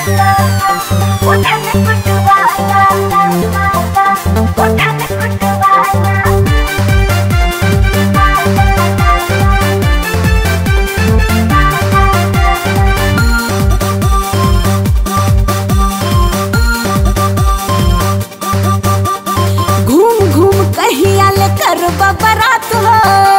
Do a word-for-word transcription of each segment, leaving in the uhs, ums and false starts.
बरात हो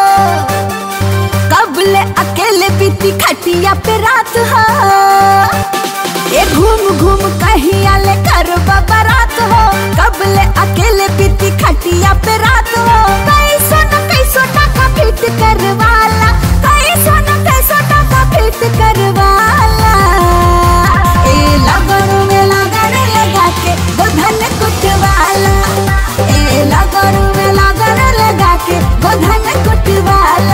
कबले अकेले बीती खटिया पे रात हो ये घूम घूम कहिया ले कर बरात हो कबले अकेले बीती खटिया पे रात हो कैसो न कैसो टका फिट करवाला कैसो न कैसो टका फिट करवाला ए लगन में लगन लगा के गोधन कुटवाला ए लगन में लगन लगा के गोधन कुटवाला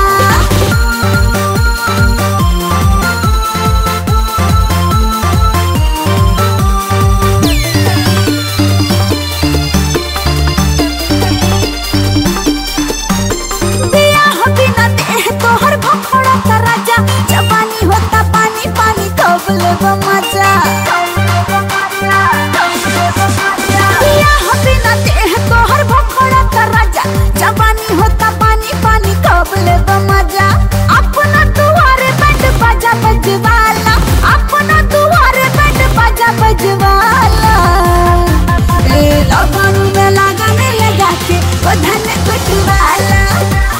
तोहर भखड़ा का राजा जवानी होता पानी पानी कबले मजा बिना देह तोहर भखड़ा का राजा जवानी होता पानी पानी कबले मजा अपना दुआरे बैंड बाजा बजवाला अपना दुआरे बैंड बाजा बजवाला ए लगन में लगन लगा के गोधन कुटवाला